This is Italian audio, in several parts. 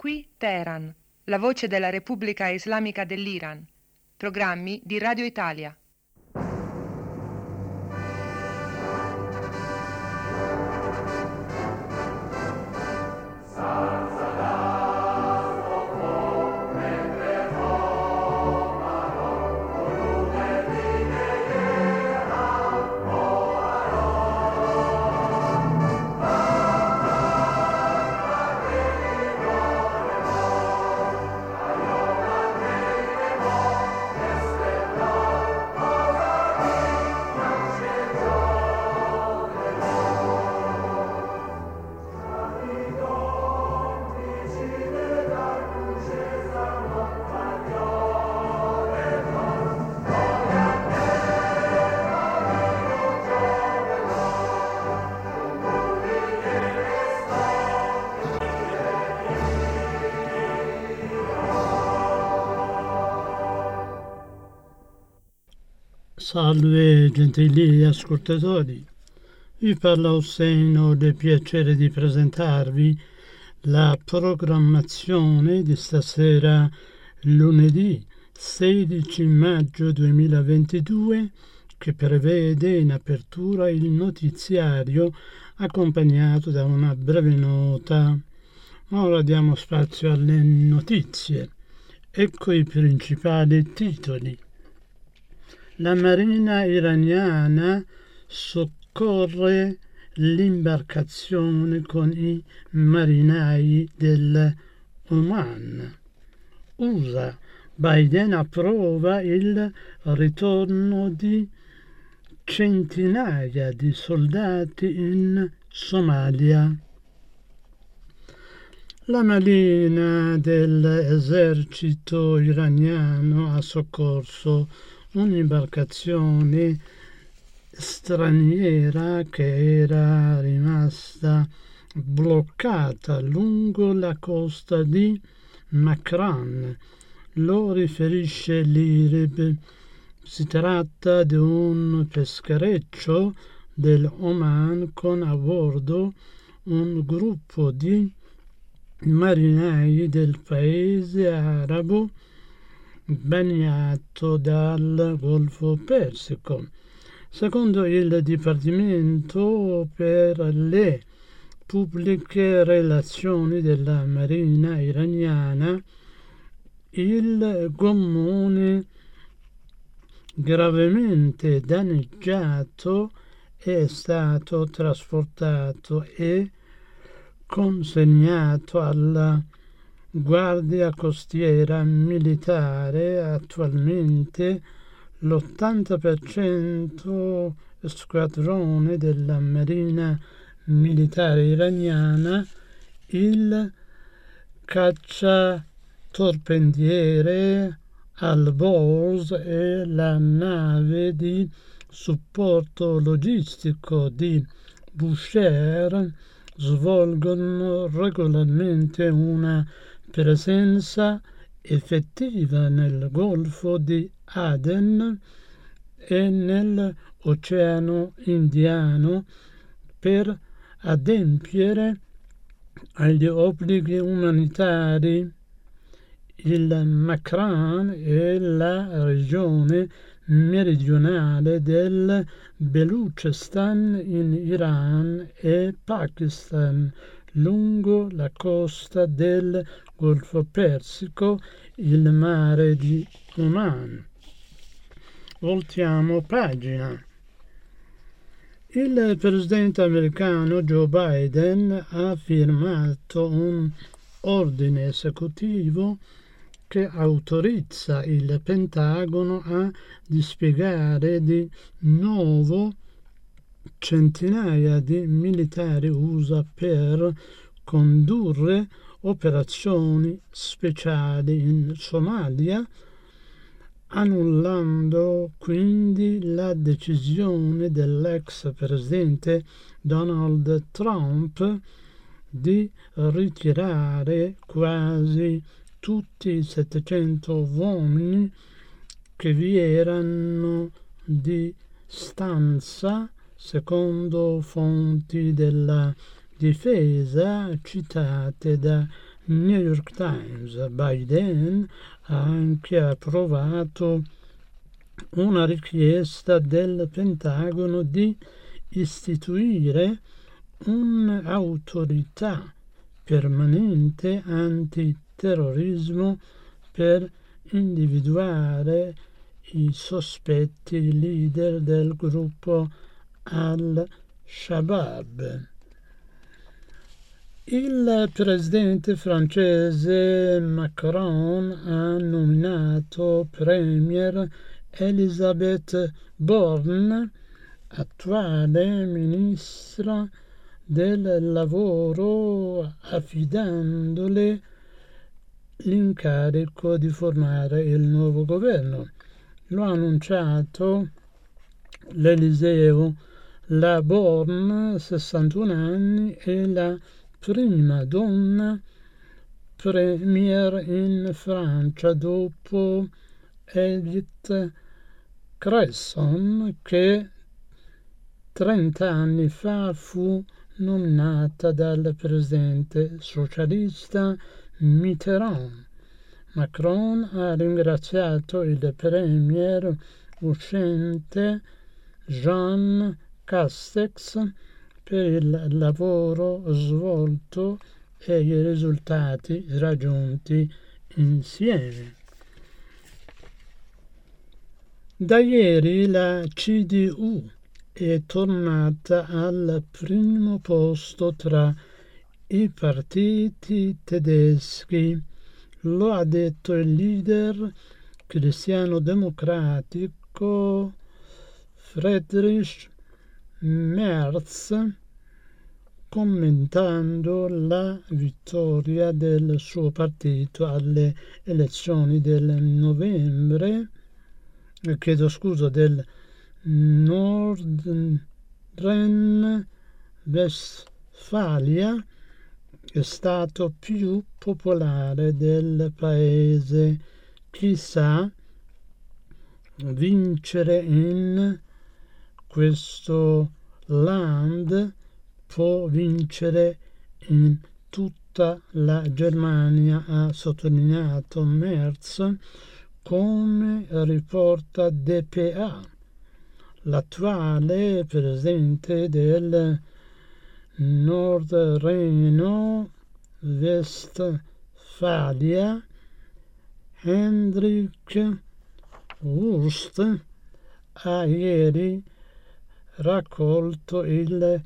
Qui Teheran, la voce della Repubblica Islamica dell'Iran. Programmi di Radio Italia. Salve gentili ascoltatori, vi parla Hussein, ho il piacere di presentarvi la programmazione di stasera lunedì 16 maggio 2022 che prevede in apertura il notiziario accompagnato da una breve nota. Ora diamo spazio alle notizie. Ecco i principali titoli. La Marina iraniana soccorre l'imbarcazione con i marinai dell'Oman. USA. Biden approva il ritorno di centinaia di soldati in Somalia. La Marina dell'esercito iraniano ha soccorso un'imbarcazione straniera che era rimasta bloccata lungo la costa di Makran. Lo riferisce l'IRIB. Si tratta di un peschereccio dell'Oman con a bordo un gruppo di marinai del paese arabo bagnato dal Golfo Persico. Secondo il Dipartimento per le pubbliche relazioni della Marina iraniana, il gommone gravemente danneggiato è stato trasportato e consegnato alla Guardia Costiera Militare. Attualmente l'80% squadrone della Marina Militare iraniana, il cacciatorpediere Al-Borz e la nave di supporto logistico di Bushehr svolgono regolarmente una presenza effettiva nel Golfo di Aden e nell'Oceano Indiano per adempiere agli obblighi umanitari. Il Makran è la regione meridionale del Beluchistan in Iran e Pakistan, lungo la costa del Golfo Persico, il mare di Oman. Voltiamo pagina. Il presidente americano Joe Biden ha firmato un ordine esecutivo che autorizza il Pentagono a dispiegare di nuovo centinaia di militari USA per condurre operazioni speciali in Somalia, annullando quindi la decisione dell'ex presidente Donald Trump di ritirare quasi tutti i 700 uomini che vi erano di stanza, secondo fonti della difesa citate da New York Times. Biden ha anche approvato una richiesta del Pentagono di istituire un'autorità permanente antiterrorismo per individuare i sospetti leader del gruppo Al-Shabaab. Il presidente francese Macron ha nominato premier Elisabeth Borne, attuale ministra del lavoro, affidandole l'incarico di formare il nuovo governo. Lo ha annunciato l'Eliseo. La Borne, 61 anni, è la prima donna premier in Francia dopo Edith Cresson, che 30 anni fa fu nominata dal presidente socialista Mitterrand. Macron ha ringraziato il premier uscente Jean Castex per il lavoro svolto e i risultati raggiunti insieme. Da ieri la CDU è tornata al primo posto tra i partiti tedeschi. Lo ha detto il leader cristiano-democratico Friedrich Merz, commentando la vittoria del suo partito alle elezioni del del Nordrhein-Westfalia, è stato più popolare del paese. Chissà, vincere in questo land può vincere in tutta la Germania, ha sottolineato Merz, come riporta dpa. L'attuale presidente del Nordrhein-Westfalia, Hendrik Wüst, ha ieri raccolto il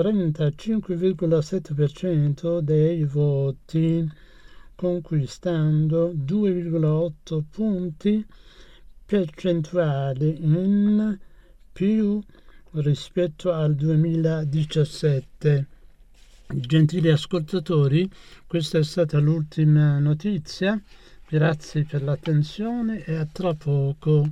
35,7% dei voti, conquistando 2,8 punti percentuali in più rispetto al 2017. Gentili ascoltatori, questa è stata l'ultima notizia. Grazie per l'attenzione e a tra poco.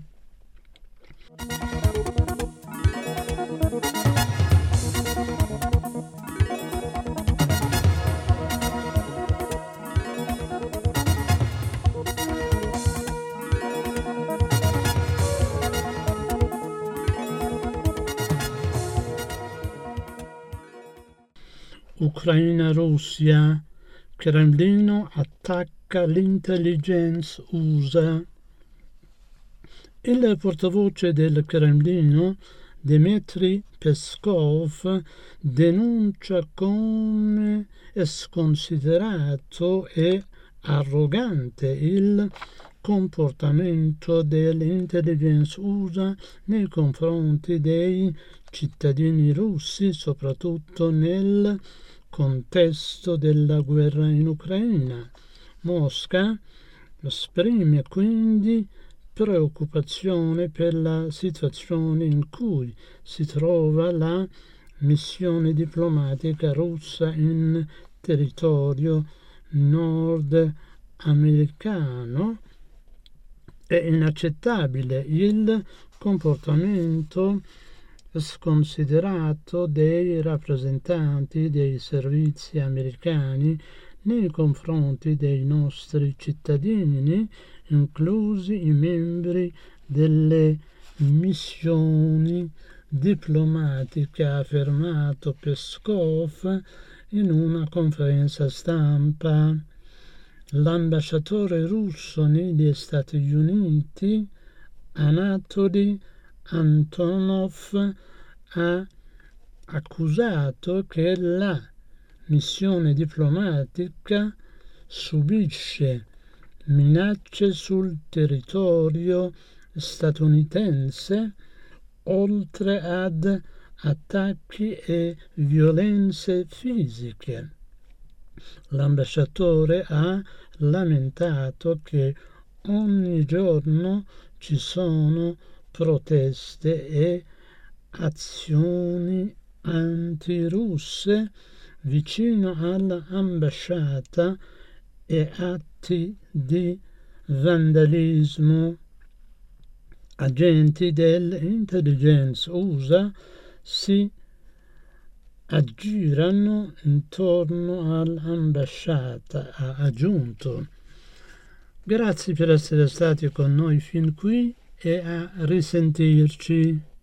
Ucraina-Russia. Cremlino attacca l'intelligence USA. Il portavoce del Cremlino, Dmitry Peskov, denuncia come sconsiderato e arrogante il comportamento dell'intelligence USA nei confronti dei cittadini russi, soprattutto nel contesto della guerra in Ucraina. Mosca esprime quindi preoccupazione per la situazione in cui si trova la missione diplomatica russa in territorio nordamericano. È inaccettabile il comportamento sconsiderato dei rappresentanti dei servizi americani nei confronti dei nostri cittadini, inclusi i membri delle missioni diplomatiche, ha affermato Peskov in una conferenza stampa. l'ambasciatore russo negli Stati Uniti, Anatoly Antonov, ha accusato che la missione diplomatica subisce minacce sul territorio statunitense, oltre ad attacchi e violenze fisiche. L'ambasciatore ha lamentato che ogni giorno ci sono proteste e azioni antirusse vicino all'ambasciata e atti di vandalismo. Agenti dell'intelligence USA si aggirano intorno all'ambasciata, ha aggiunto. Grazie per essere stati con noi fin qui e a risentirci.